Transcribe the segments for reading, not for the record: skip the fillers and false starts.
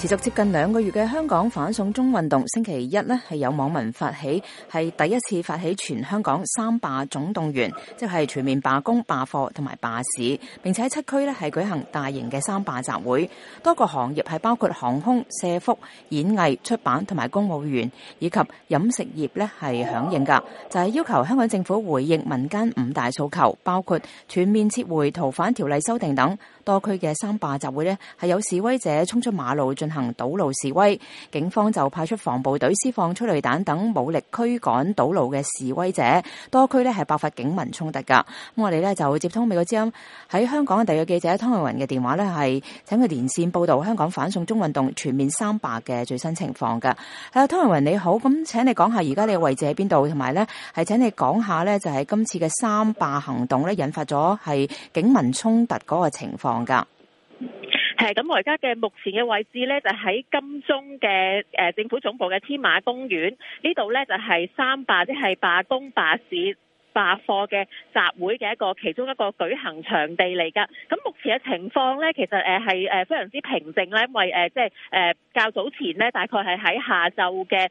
持續接近2個月嘅香港反送中運動，星期一呢係有網民發起，係第一次發起全香港三罷總動員，即係全面罷工、罷課同埋罷市，並且喺7區呢係舉行大型嘅三罷集會。多個行業係包括航空、社福、演藝、出版同埋公務員以及飲食業呢係響應㗎，就係要求香港政府回應民間5大訴求，包括全面撤回逃犯條例修訂等。多區嘅三罷集會呢係有示威者衝出馬路進行堵路示威，警方就派出防暴隊施放催淚彈等武力驅趕堵路嘅示威者，多區呢係爆發警民衝突㗎。咁我哋呢就接通美國之音喺香港嘅特約記者湯慧雲嘅電話呢，係請佢連線報導香港反送中運動全面三罷嘅最新情況㗎。湯慧雲你好，咁請你講下而家你嘅位置喺邊度，同埋呢係請你講下呢就係今次嘅三罷行動呢引發咗係警民衝突嗰個情況。 咁我而家嘅目前嘅位置呢，就喺金鐘嘅政府總部嘅天馬公園呢度呢，就係三罷，即係罷工、罷市、罷課嘅集會嘅其中一個舉行場地嚟㗎。咁目前嘅情況呢，其實係非常之平靜啦，因為即係較早前呢，大概係喺下晝嘅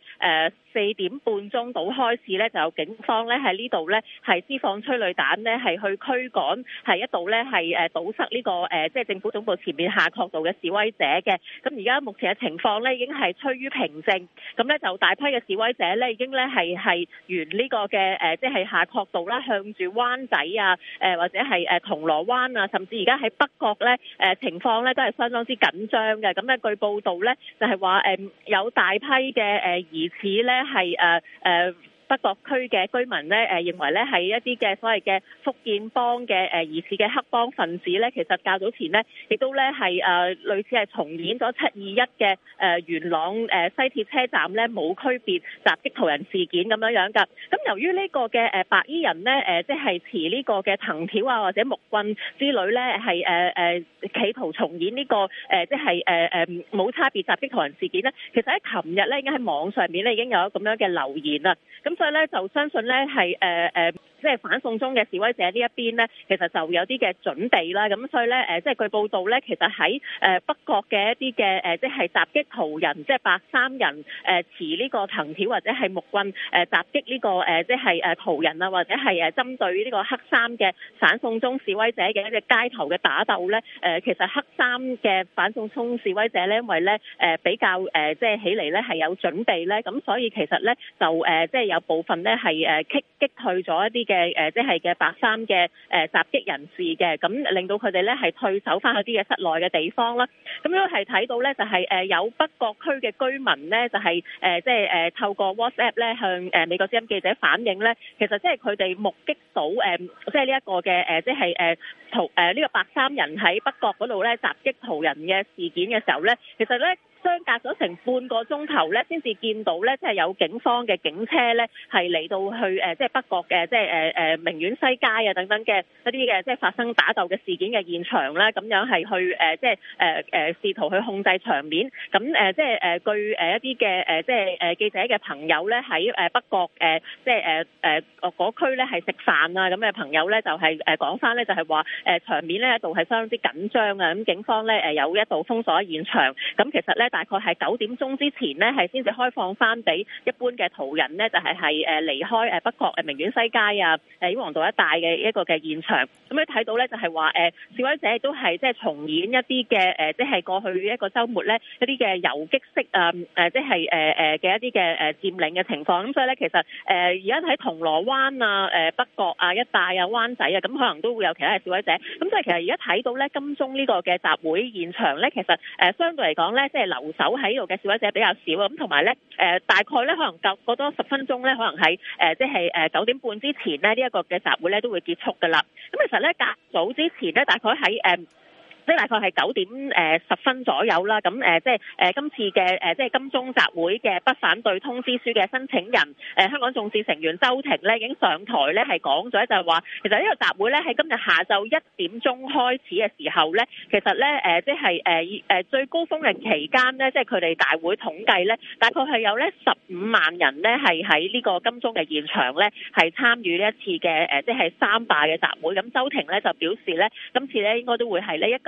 4點半鐘到開始呢，就有警方呢喺呢度呢係施放催淚彈呢，係去驅趕係一度呢係堵塞呢個即係政府總部前面夏慤道嘅示威者嘅。咁而家目前嘅情況呢已經係趨於平靜，咁呢就大批嘅示威者呢已經呢係沿呢個嘅即係夏慤道啦，向住灣仔啊或者係銅鑼灣啊，甚至而家喺北角呢情況呢都係相當之緊張嘅。咁呢據報道呢就係話有大批嘅疑似呢係北角區嘅居民呢認為呢係一啲嘅所謂嘅福建幫嘅疑似嘅黑幫分子呢，其實較早前呢亦都呢係類似係重演咗721嘅元朗西鐵車站呢冇區別襲擊途人事件咁樣㗎。咁由於呢個嘅白衣人呢即係持呢個嘅藤條啊或者木棍之類呢係企圖重演呢個即係冇差別襲擊途人事件呢，其實喺琴日呢已經喺網上面呢已經有咁樣嘅留言啦。咁所以咧就相信咧係即係反送中嘅示威者呢一邊呢，其實就有啲嘅準備啦。咁所以咧即係據報道咧，其實喺北角嘅一啲嘅即係襲擊途人，即係白衫人持呢個藤條或者係木棍襲擊呢個即係途人啊，或者係針對呢個黑衫嘅反送中示威者嘅一隻街頭嘅打鬥咧。其實黑衫嘅反送中示威者咧，因為咧比較即係起嚟咧係有準備咧，咁所以其實咧就即係有部分咧係擊退咗一啲嘅即係嘅白衫嘅襲擊人士嘅，咁令到佢哋咧係退守翻去啲嘅室內嘅地方啦。咁樣係睇到咧就係有北角區嘅居民咧就係即係透過 WhatsApp 咧向美國之音記者反映咧，其實即係佢哋目擊到即係呢一個嘅即係呢個白衫人喺北角嗰度咧襲擊途人嘅事件嘅時候咧，其實咧相隔咗成半個鐘頭咧，先至見到咧，即係有警方嘅警車咧，係嚟到去即係北角嘅即係名苑西街啊等等嘅一啲嘅即係發生打鬥嘅事件嘅現場咧，咁樣係去即係試圖去控制場面。咁即係據一啲嘅即係記者嘅朋友咧喺北角即係嗰區咧係食飯啊咁嘅朋友咧就係講翻咧就係話場面咧一度係相當之緊張啊。咁警方咧有一度封鎖現場。咁其實咧大概係9點鐘之前呢，係先至開放翻俾一般嘅途人呢，就係離開北角名苑西街啊、英皇道一帶嘅一個嘅現場。咁你睇到咧就係話示威者都係即係重演一啲嘅即係過去一個週末咧一啲嘅遊擊式即係嘅一啲嘅佔領嘅情況。咁所以咧其實而家喺銅鑼灣啊、北角啊一帶啊、灣仔啊，咁可能都會有其他嘅示威者。咁所以其實而家睇到咧金鐘呢個嘅集會現場咧，其實相對嚟講咧即係留守喺度嘅示威者比較少啊。咁同埋咧大概咧可能過多10分鐘咧，可能喺即係9點半之前咧呢一個嘅集會咧都會結束㗎啦。咁其實咧較早之前咧大概喺即係大概係9點10分左右啦。咁即係今次嘅即係金鐘集會嘅不反對通知書嘅申請人香港眾志成員周庭咧已經上台咧係講咗，就係話其實呢個集會咧喺今日下晝1點鐘開始嘅時候咧，其實咧即係最高峰嘅期間咧，即係佢哋大會統計咧，大概係有咧15萬人咧係喺呢個金鐘嘅現場咧係參與呢一次嘅即係三罷嘅集會。咁周庭咧就表示咧，今次咧應該都會係呢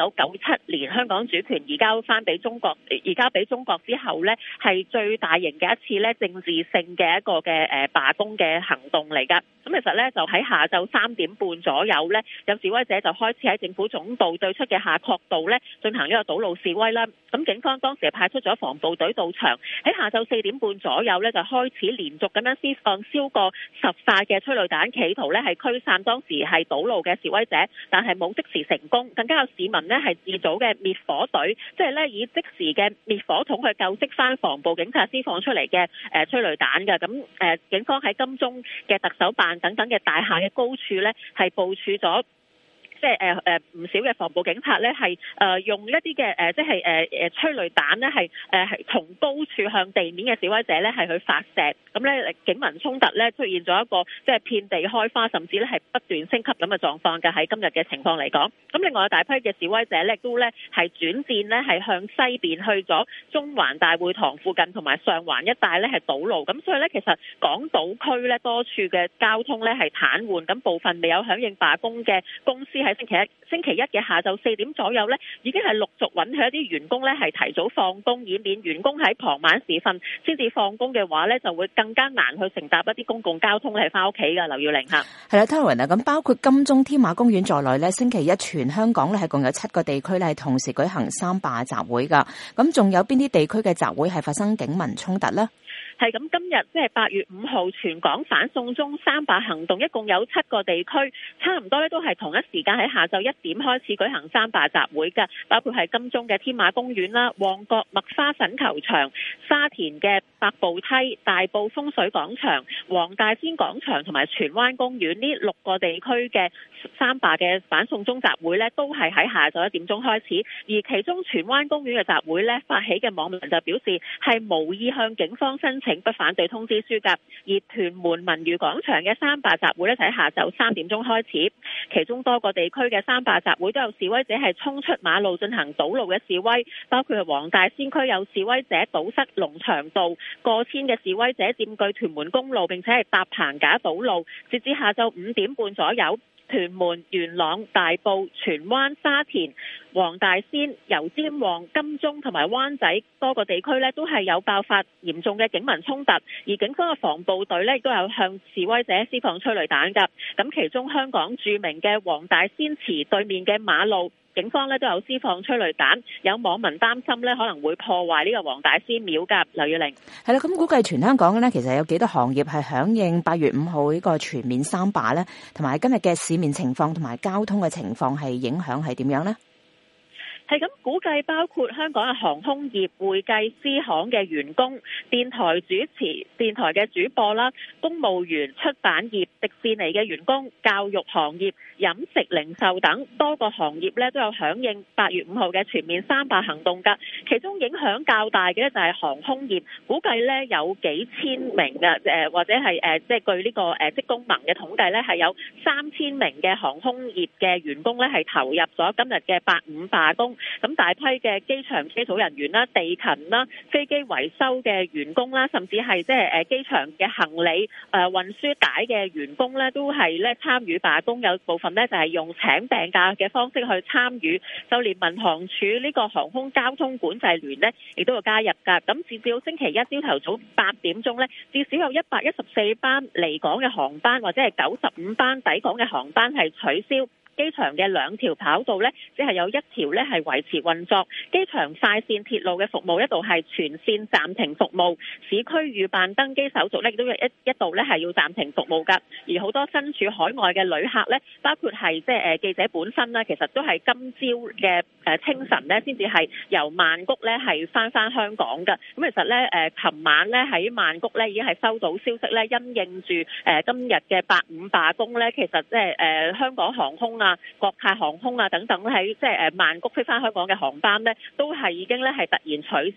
1997年香港主權移交俾中國之後呢，係最大型嘅一次呢政治性嘅一個嘅罷工嘅行動嚟㗎。咁其實呢，就喺下晝3點半左右呢，有示威者就開始喺政府總部對出嘅夏慤道呢進行呢個堵路示威啦。咁警方當時係派出咗防暴隊到場，喺下晝4點半左右呢，就開始連續咁樣施放超過10發嘅催淚彈，企圖呢係驅散當時係堵路嘅示威者，但係冇即時成功。更加有市民呢係自組嘅滅火隊，即係呢以即時嘅滅火筒去救熄翻防暴警察施放出嚟嘅催淚彈嘅。咁警方喺金鐘嘅特首辦等等嘅大廈嘅高處呢，係部署咗。即係唔少嘅防暴警察咧，係用一啲嘅即係催淚彈咧，係從高處向地面嘅示威者咧係去發射，咁咧警民衝突咧出現咗一個即係遍地開花，甚至咧係不斷升級咁嘅狀況嘅。喺今日嘅情況嚟講，咁另外有大批嘅示威者咧都咧係轉戰咧係向西邊去咗中環大會堂附近同埋上環一帶咧係堵路，咁所以咧其實港島區咧多處嘅交通咧係癱瘓，咁部分未有響應罷工嘅公司喺星期一嘅下晝4點左右呢，已經係陸續允許一啲員工呢係提早放工，以免員工喺傍晚時分先至放工嘅話呢，就會更加難去乘搭一啲公共交通係翻屋企㗎。劉耀玲嚇， 係啦 Taryn 啊，咁包括金鐘添馬公園在內呢，星期一全香港呢係共有7個地區呢係同時舉行三罷集會㗎。咁仲有邊啲地區嘅集會係發生警民衝突呢？ 係咁，今日即係8月5號，全港反送中三罷行動，一共有7個地區，差唔多咧都係同一時間喺下晝1點開始舉行三罷集會嘅，包括係金鐘嘅添馬公園啦、旺角麥花臣球場、沙田嘅百步梯、大埔風水廣場、黃大仙廣場同埋荃灣公園呢6個地區嘅三罷嘅反送中集會呢，都係喺下晝1點鐘開始。而其中荃灣公園嘅集會呢，發起嘅網民就表示係無意向警方申請不反對通知書㗎。而屯門文娛廣場嘅三罷集會呢，就喺下晝3點鐘開始。其中多個地區嘅三罷集會都有示威者係衝出馬路進行堵路嘅示威，包括係黃大仙區有示威者堵塞龍翔道，過千嘅示威者佔據屯門公路並且係搭棚架堵路。截至下晝5點半左右，屯門、元朗、大埔、荃灣、沙田、黃大仙、油尖旺、金鐘同埋灣仔多個地區呢，都係有爆發嚴重嘅警民衝突，而警方嘅防暴隊呢，亦都有向示威者施放催淚彈㗎。咁其中香港著名嘅黃大仙祠對面嘅馬路，警方呢都有施放催淚彈，有網民擔心呢可能會破壞呢個黃大仙廟㗎。劉耀玲，係啦，咁估計全香港呢，其實有幾多行業係響應8月5號呢個全面三罷呢？同埋今日嘅市面情況同埋交通嘅情況係影響係點樣呢？ 係咁估計，包括香港嘅航空業、會計師行嘅員工、電台嘅主播啦、公務員、出版業、迪士尼嘅員工、教育行業、飲食零售等多個行業咧都有響應8月5號嘅全面三罷行動㗎。其中影響較大嘅咧就係航空業，估計咧有幾千名嘅或者係即係據呢個職工盟嘅統計咧係有3000名嘅航空業嘅員工咧係投入咗今日嘅8·5罷工。咁大批嘅機場機組人員啦、地勤啦、飛機維修嘅員工啦，甚至係即係機場嘅行李運輸帶嘅員工咧，都係咧參與罷工。有部分咧就係用請病假嘅方式去參與，就連民航處呢個航空交通管制聯呢，亦都有加入㗎。咁截至到星期一朝頭早8點鐘咧，至少有114班離港嘅航班或者係95班抵港嘅航班係取消。機場嘅2條跑道呢，只係有1條呢係維持運作。機場快線鐵路嘅服務一度係全線暫停服務，市區預辦登機手續呢，亦都一度呢係要暫停服務㗎。而好多身處海外嘅旅客呢，包括係即係記者本身呢，其實都係今朝嘅清晨呢先至係由曼谷呢係翻香港㗎。咁其實呢，琴晚呢喺曼谷呢已經係收到消息呢，因應住今日嘅8·5罷工呢，其實即係香港航空國泰航空等等喺即係曼谷飛翻香港嘅航班呢，都係已經咧係突然取消。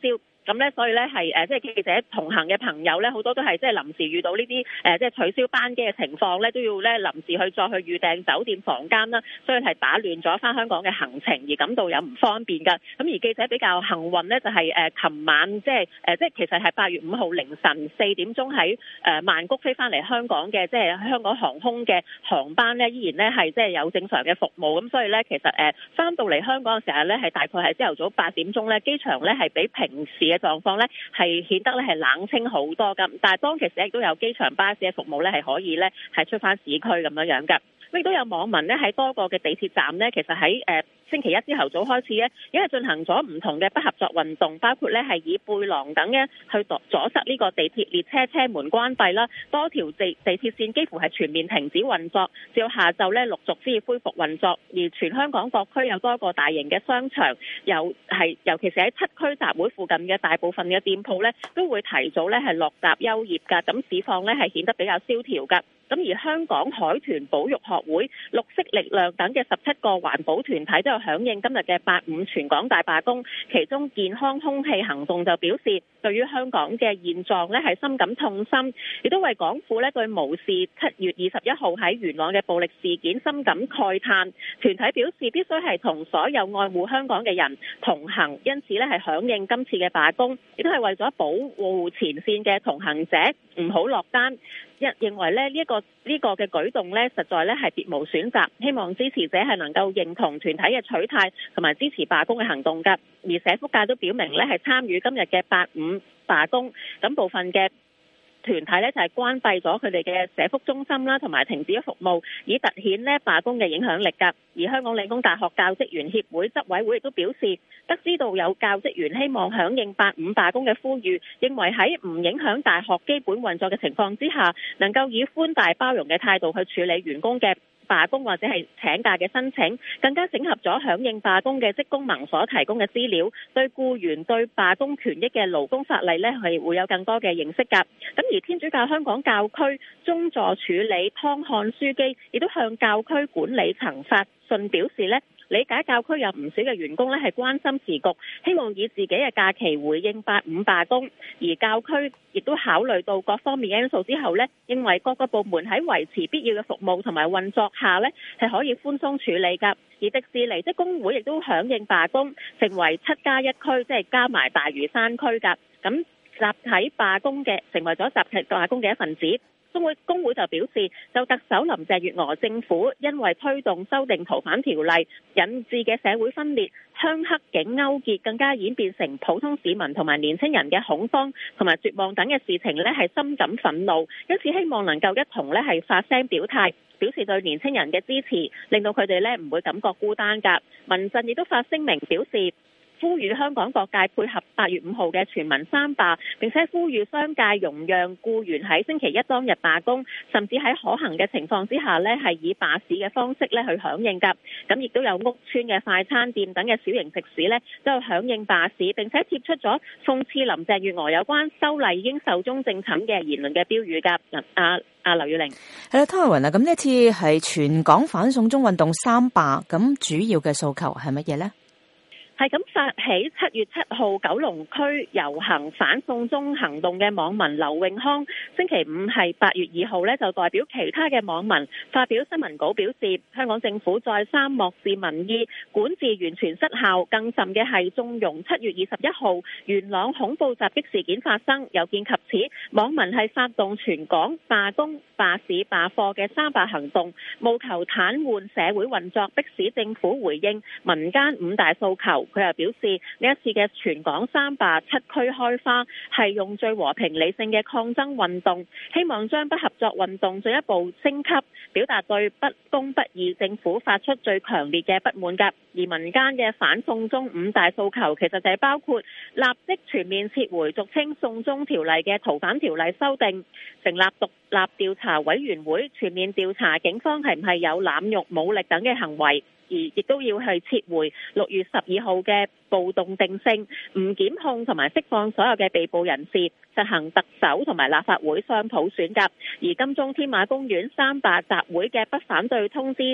咁咧所以咧係即係記者同行嘅朋友咧，好多都係即係臨時遇到呢啲即係取消班機嘅情況咧，都要咧臨時再去預訂酒店房間啦，所以係打亂咗翻香港嘅行程，而感到有唔方便㗎。咁而記者比較幸運咧，就係琴晚即係其實係8月5號凌晨4點鐘喺曼谷飛翻嚟香港嘅，即係香港航空嘅航班咧，依然咧係即係有正常嘅服務。咁所以咧其實翻到嚟香港嘅時候咧，係大概係朝頭早8點鐘咧，機場咧係比平時嘅狀況咧係顯得咧係冷清好多㗎。但係當其時亦都有機場巴士嘅服務咧係可以咧係出翻市區咁樣㗎。亦都有網民咧喺多個嘅地鐵站咧，其實喺星期一朝頭早開始咧，已經係進行咗唔同嘅不合作運動，包括咧係以背囊等嘅去阻塞呢個地鐵列車車門關閉啦，多條地鐵線幾乎係全面停止運作，至到下晝咧陸續先至恢復運作。而全香港各區有多個大型嘅商場，尤其是喺7區集會附近嘅大部分嘅店鋪咧，都會提早咧係落閘休業㗎。咁市況咧係顯得比較蕭條㗎。咁而香港海豚保育學會、綠色力量等嘅17個環保團體都有響應今日嘅8.5全港大罷工，其中健康空氣行動就表示，對於香港嘅現狀呢係深感痛心，亦都為港府呢對無視7月21號喺元朗嘅暴力事件深感慨嘆。團體表示必須係同所有愛護香港嘅人同行，因此呢係響應今次嘅罷工，亦都係為咗保護前線嘅同行者唔好落單。認為呢一個嘅舉動呢，實在呢係別無選擇，希望支持者係能夠認同團體嘅取態同埋支持罷工嘅行動㗎。而社福界都表明呢係參與今日嘅8.5罷工，咁部分嘅團體呢就係關閉咗佢哋嘅社福中心啦，同埋停止咗服務，以凸顯呢罷工嘅影響力㗎。而香港理工大學教職員協會執委會亦都表示，得知道有教職員希望響應8.5罷工嘅呼籲，認為喺唔影響大學基本運作嘅情況之下，能夠以寬大包容嘅態度去處理員工嘅罷工或者係請假嘅申請，更加整合咗響應罷工嘅職工盟所提供嘅資料，對僱員對罷工權益嘅勞工法例呢係會有更多嘅認識㗎。咁而天主教香港教區宗座署理湯漢樞機亦都向教區管理層發信表示呢，理解教區有唔少嘅員工呢係關心時局，希望以自己嘅假期回應8.5罷工，而教區亦都考慮到各方面嘅因素之後呢，認為各個部門喺維持必要嘅服務同埋運作下呢係可以寬鬆處理㗎。而迪士尼即工會亦都響應罷工，成為7+1區，即係加埋大嶼山區㗎。咁集體罷工嘅成為咗集體罷工嘅一份子。工會就表示，就特首林鄭月娥政府因為推動修訂逃犯條例引致嘅社會分裂、鄉黑警勾結，更加演變成普通市民同埋年輕人嘅恐慌同埋絕望等嘅事情呢係深感憤怒，因此希望能夠一同呢係發聲表態，表示對年輕人嘅支持，令到佢哋呢唔會感覺孤單㗎。民陣亦都發聲明表示，呼籲香港各界配合8月5號嘅全民3罷，並且呼籲商界容讓僱員喺星期一當日罷工，甚至喺可行嘅情況之下呢係以罷市嘅方式呢去響應㗎。咁亦都有屋邨嘅快餐店等嘅小型食肆呢都有響應罷市，並且貼出咗諷刺林鄭月娥有關修例已經壽終正寢嘅言論嘅標語㗎。劉宇玲係啦，湯慧雲啊，咁呢一次係全港反送中運動3罷，咁主要嘅訴求係乜嘢呢？ 係咁發起7月7號九龍區遊行反送中行動嘅網民劉永康，星期五係8月2號呢就代表其他嘅網民發表新聞稿，表示香港政府再三漠視民意，管治完全失效，更甚嘅係縱容7月21號元朗恐怖襲擊事件發生。有見及此，網民係發動全港罷工、罷市、罷課嘅3罷行動，務求癱瘓社會運作，迫使政府回應民間5大訴求。佢又表示，呢一次嘅全港3罷7區開花，係用最和平理性嘅抗爭運動，希望將不合作運動進一步升級，表達對不公不義政府發出最強烈嘅不滿㗎。而民間嘅反送中5大訴求，其實就係包括立即全面撤回俗稱送中條例嘅逃犯條例修訂，成立獨立調查委員會，全面調查警方係唔係有濫用武力等嘅行為。而亦都要係撤回6月12號嘅暴動定性，唔檢控同埋釋放所有嘅被捕人士，實行特首同埋立法會雙普選㗎。而金鐘添馬公園3罷集會嘅不反對通知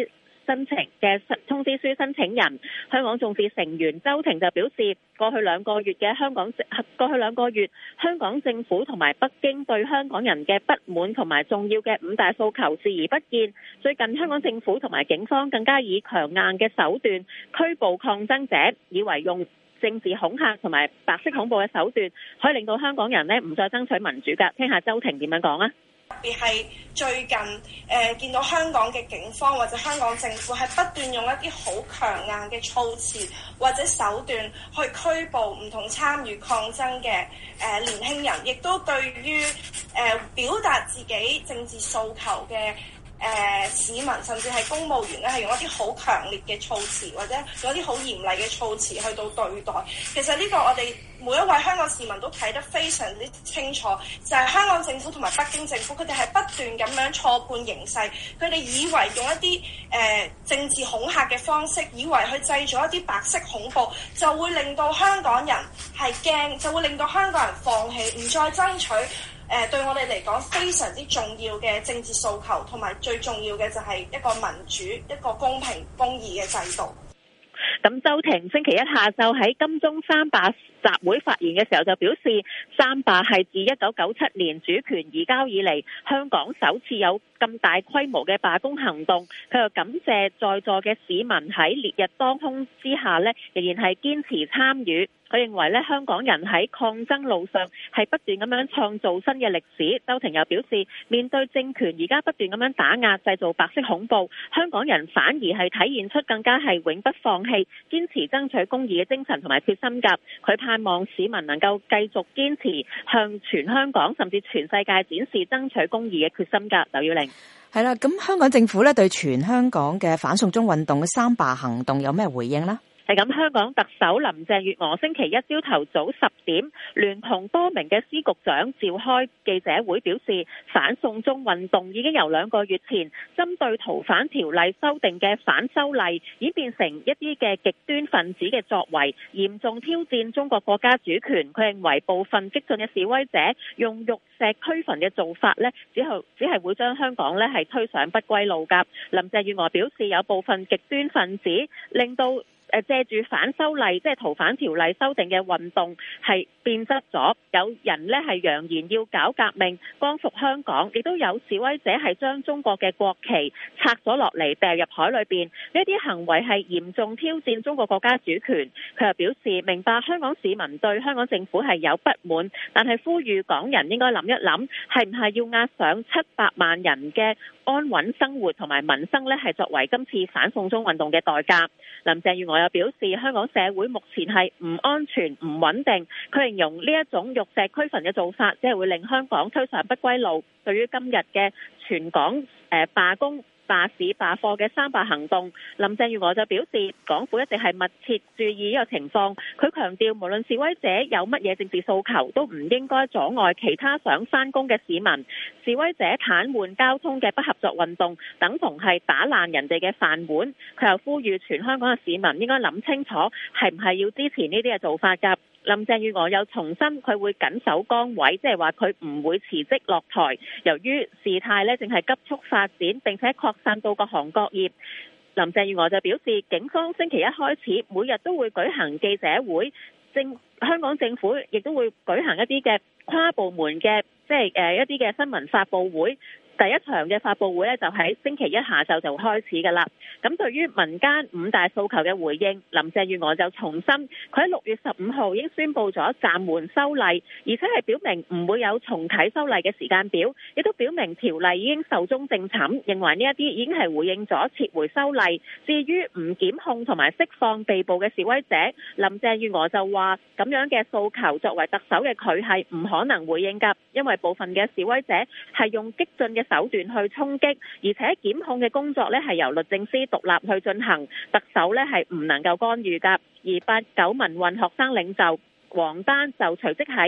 申請嘅通知書申請人。香港眾志成員周庭就表示，過去兩個月香港政府同埋北京對香港人嘅不滿同埋重要嘅五大訴求視而不見。最近香港政府同埋警方更加以強硬嘅手段拘捕抗爭者，以為用政治恐嚇同埋白色恐怖嘅手段可以令到香港人呢唔再爭取民主㗎。聽下周庭點樣講啊！ 特別係最近見到香港嘅警方或者香港政府係不斷用一啲好強硬嘅措辭或者手段去拘捕唔同參與抗爭嘅年輕人，亦都對於表達自己政治訴求嘅市民甚至係公務員咧，係用一啲好強烈嘅措辭或者用一啲好嚴厲嘅措辭去到對待。其實呢個我哋每一位香港市民都睇得非常之清楚，就係香港政府同埋北京政府，佢哋係不斷咁樣錯判形勢，佢哋以為用一啲政治恐嚇嘅方式，以為去製造一啲白色恐怖，就會令到香港人係驚，就會令到香港人放棄，唔再爭取對我哋嚟講非常之重要嘅政治訴求，同埋最重要嘅就係一個民主、一個公平公義嘅制度。 咁周庭星期一下晝喺金鐘三罷集會發言嘅時候就表示，三罷係自1997年主權移交以嚟，香港首次有咁大規模嘅罷工行動。佢又感謝在座嘅市民喺烈日當空之下呢，仍然係堅持參與。佢認為咧，香港人喺抗爭路上係不斷咁樣創造新嘅歷史。周庭又表示，面對政權而家不斷咁樣打壓、製造白色恐怖，香港人反而係體現出更加係永不放棄、堅持爭取公義嘅精神同埋決心㗎。佢盼望市民能夠繼續堅持向全香港甚至全世界展示爭取公義嘅決心㗎。劉耀玲。 係啦，咁香港政府咧對全香港嘅反送中運動嘅三罷行動有咩回應呢？ 係咁，香港特首林鄭月娥星期一朝頭早10點，聯同多名嘅司局長召開記者會，表示反送中運動已經由2個月前針對逃犯條例修訂嘅反修例，演變成一啲嘅極端分子嘅作為，嚴重挑戰中國國家主權。佢認為部分激進嘅示威者用玉石俱焚嘅做法呢，只係會將香港呢係推上不歸路㗎。林鄭月娥表示，有部分極端分子令到借住反修例，即係逃犯條例修訂嘅運動係變質咗，有人呢係揚言要搞革命，光復香港，亦都有示威者係將中國嘅國旗拆咗落嚟掉入海裏邊，呢啲行為係嚴重挑戰中國國家主權。佢又表示明白香港市民對香港政府係有不滿，但係呼籲港人應該諗一諗，係唔係要押上700萬人嘅安穩生活同埋民生呢，係作為今次反送中運動嘅代價。林鄭月娥又表示，香港社會目前係唔安全、唔穩定。佢形容呢一種玉石俱焚嘅做法，只係會令香港推上不歸路。對於今日嘅全港罷工、罷市、罷課嘅三罷行動，林鄭月娥就表示，港府一直係密切注意呢個情況。佢強調，無論示威者有乜嘢政治訴求，都唔應該阻礙其他想返工嘅市民。示威者癱瘓交通嘅不合作運動，等同係打爛人哋嘅飯碗。佢又呼籲全香港嘅市民應該諗清楚，係唔係要支持呢啲嘅做法㗎。林鄭月娥又重申佢會緊守崗位，即係話佢唔會辭職落台。由於事態呢正係急速發展，並且擴散到各行各業，林鄭月娥就表示，警方星期一開始每日都會舉行記者會，香港政府亦都會舉行一啲嘅跨部門嘅即係一啲嘅新聞發佈會。第一場嘅發佈會呢，就喺星期一下晝就開始㗎啦。咁對於民間五大訴求嘅回應，林鄭月娥就重申，佢喺6月15號已經宣布咗暫緩修例，而且係表明唔會有重啟修例嘅時間表，亦都表明條例已經壽終正寢，認為呢一啲已經係回應咗撤回修例。至於唔檢控同埋釋放被捕嘅示威者，林鄭月娥就話咁樣嘅訴求作為特首嘅佢係唔可能回應㗎，因為部分嘅示威者係用激進嘅手段去衝擊，而且檢控嘅工作呢係由律政司獨立去進行，特首呢係唔能夠干預㗎。而89民運學生領袖黃丹就隨即喺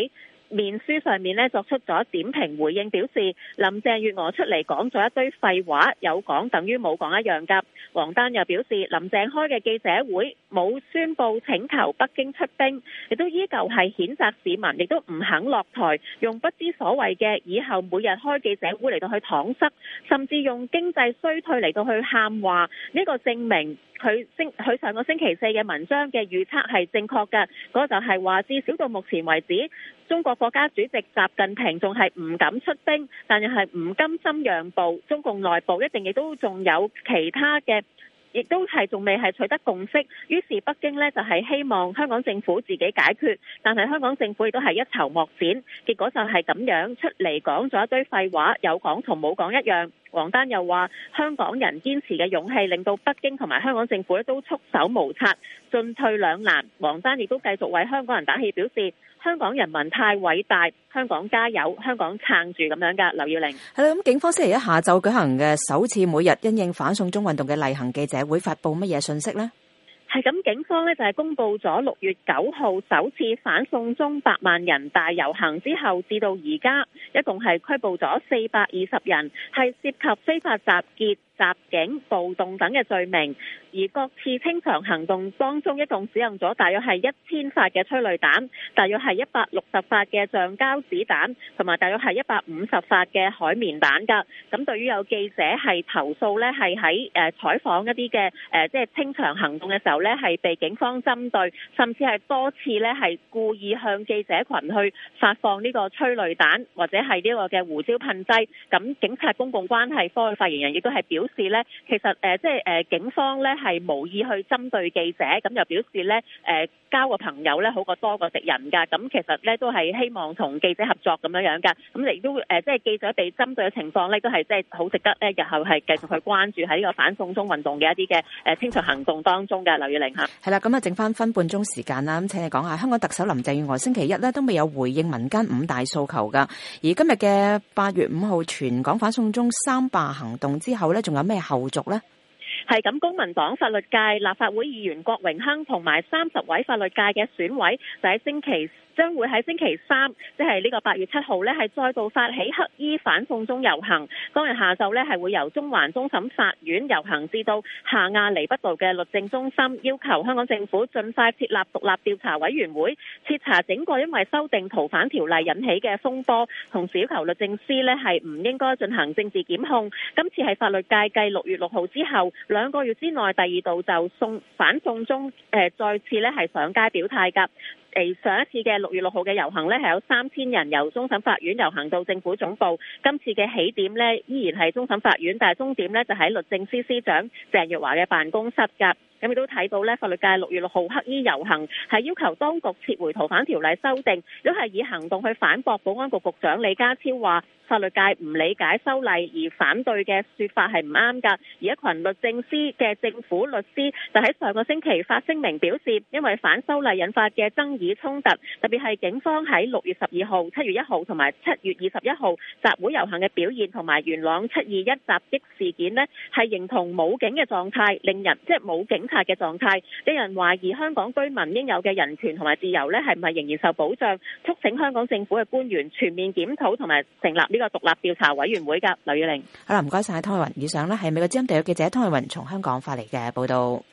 面書上面呢作出咗點評回應，表示林鄭月娥出嚟講咗一堆廢話，有講等於冇講一樣㗎。黃丹又表示，林鄭開嘅記者會冇宣佈請求北京出兵，亦都依舊係譴責市民，亦都唔肯落台，用不知所謂嘅以後每日開記者會嚟到去搪塞，甚至用經濟衰退嚟到去喊話，呢個證明佢上個星期四嘅文章嘅預測係正確嘅。嗰個就係話，至少到目前為止，中國國家主席習近平仲係唔敢出兵，但係唔甘心讓步。中共內部一定亦都仲有其他嘅，亦都係仲未係取得共識。於是北京呢就係希望香港政府自己解決，但係香港政府亦都係一籌莫展。結果就係咁樣出嚟講咗一堆廢話，有講同冇講一樣。黃丹又話，香港人堅持嘅勇氣令到北京同埋香港政府都束手無策，進退兩難。黃丹亦都繼續為香港人打氣，表示香港人民太偉大，香港加油，香港撐住咁樣噶。劉耀玲， 係啦，咁警方星期一下晝舉行嘅首次每日因應反送中運動嘅例行記者會，發佈乜嘢信息呢？ 係咁，警方呢就係公布咗6月9號首次反送中100萬人大遊行之後，至到而家一共係拘捕咗420人，係涉及非法集結、襲警、暴動等嘅罪名。而各次清場行動當中，一共使用咗大約係1000發嘅催淚彈，大約係160發嘅橡膠子彈，同埋大約係150發嘅海綿彈㗎。咁對於有記者係投訴呢，係喺採訪一啲嘅即係清場行動嘅時候呢，係被警方針對，甚至係多次呢係故意向記者群去發放呢個催淚彈或者係呢個嘅胡椒噴劑。咁警察公共關係科嘅發言人亦都係表示呢，其實即係警方呢係無意去針對記者，咁又表示呢交個朋友呢好過多個敵人㗎。咁其實呢都係希望同記者合作咁樣㗎。咁亦都即係記者被針對嘅情況呢，都係即係好值得呢日後係繼續去關注喺呢個反送中運動嘅一啲嘅清場行動當中嘅。劉耀玲嚇，係啦，咁啊，剩翻分半鐘時間啦，咁請你講下香港特首林鄭月娥星期一呢都未有回應民間5大訴求㗎。而今日嘅8月5號全港反送中3罷行動之後呢，仲有咩後續呢？ 係咁，公民黨法律界立法會議員郭榮鏗同埋30位法律界嘅選委就喺將會喺星期三，即係呢個8月7號呢，係再度發起黑衣反送中遊行。當日下晝呢，係會由中環終審法院遊行至到下亞厘畢道嘅律政中心，要求香港政府盡快設立獨立調查委員會，徹查整個因為修訂逃犯條例引起嘅風波，同時要求律政司呢係唔應該進行政治檢控。今次係法律界繼6月6號之後2個月之內第2度就反送中再次呢係上街表態㗎。上一次嘅6月6號嘅遊行呢，係有3000人由終審法院遊行到政府總部。今次嘅起點呢，依然係終審法院，但係終點呢就喺律政司司長鄭若驊嘅辦公室㗎。咁亦都睇到呢，法律界6月6號黑衣遊行係要求當局撤回逃犯條例修訂，都係以行動去反駁保安局局長李家超話法律界唔理解修例而反對嘅說法係唔啱㗎。而一群律政司嘅政府律師就喺上個星期發聲明表示，因為反修例引發嘅爭議衝突，特別係警方喺6月12號、7月1號同埋7月21號集會遊行嘅表現，同埋元朗721襲擊事件呢，係形同冇警嘅狀態，令人即係冇警察嘅狀態，令人懷疑香港居民應有嘅人權同埋自由呢係唔係仍然受保障，促請香港政府嘅官員全面檢討同埋成立呢個獨立調查委員會㗎。劉耀玲， 好啦，唔該晒湯慧雲。以上呢係美國之音地約記者湯慧雲從香港發嚟嘅報道。